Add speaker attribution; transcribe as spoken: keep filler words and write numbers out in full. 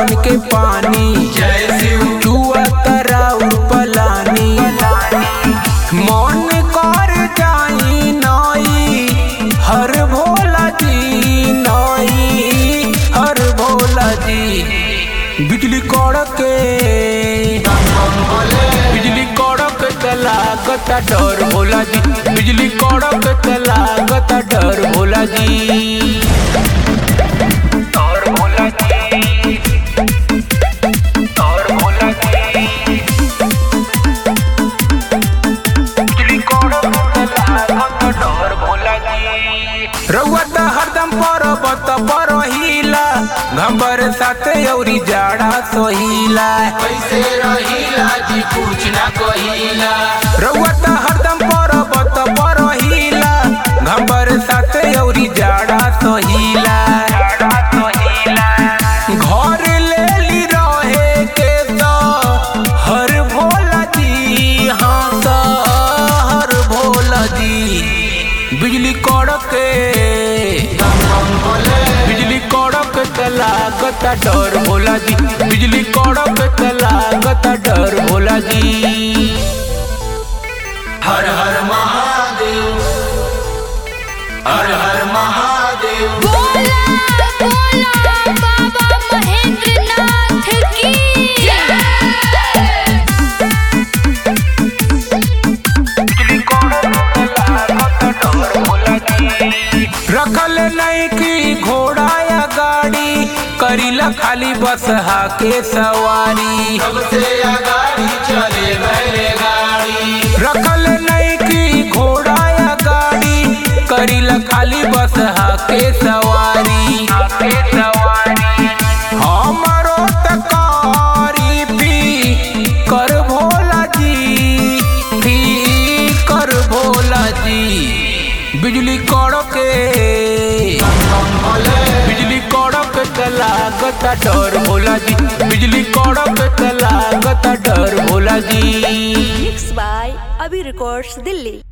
Speaker 1: सावन के पानी चुआ तराउर पलानी मन कर जाई नई हर भोला जी नई हर भोला जी। बिजली कड़के बिजली कड़क लागत डर भोला जी। बिजली कड़क लागत डर भोला जी। डर भोला जी डर भोला जी। बिजली कड़क लागत डर भोला जी। रउआ त हरदम पर्वत पर हिला घंबर साथे औरी जाड़ा सोहिला
Speaker 2: कैसे रहिला जी कुछ ना कहिला।
Speaker 1: रउआ त हरदम पर्वत पर हिला घंबर साथे औरी जाड़ा सोहिला घर लेली रहे के तो हर भोला जी हाँ तो हर भोला जी। बिजली कड़के बिजली कड़क लागत डर भोला जी। बिजली कड़क लागत डर भोला जी।
Speaker 2: हर हर महादेव हर हर महादेव।
Speaker 3: बोला बोला बाबा महेंद्रनाथ की
Speaker 1: रखल नहीं की घोड़ा या गाड़ी करीला खाली बस हाके सवारी
Speaker 2: सबसे आगाड़ी चले बैलगाड़ी।
Speaker 1: रखल नहीं की घोड़ा या गाड़ी करीला खाली बस हाके सवारी हमारो तकारी पी कर भोला जी पी कर भोला जी। बिजली कड़के बिजली कड़क लागत डर भोला जी। बिजली कड़क लागत डर Bhola ji.
Speaker 4: Mix by Abhi records Delhi.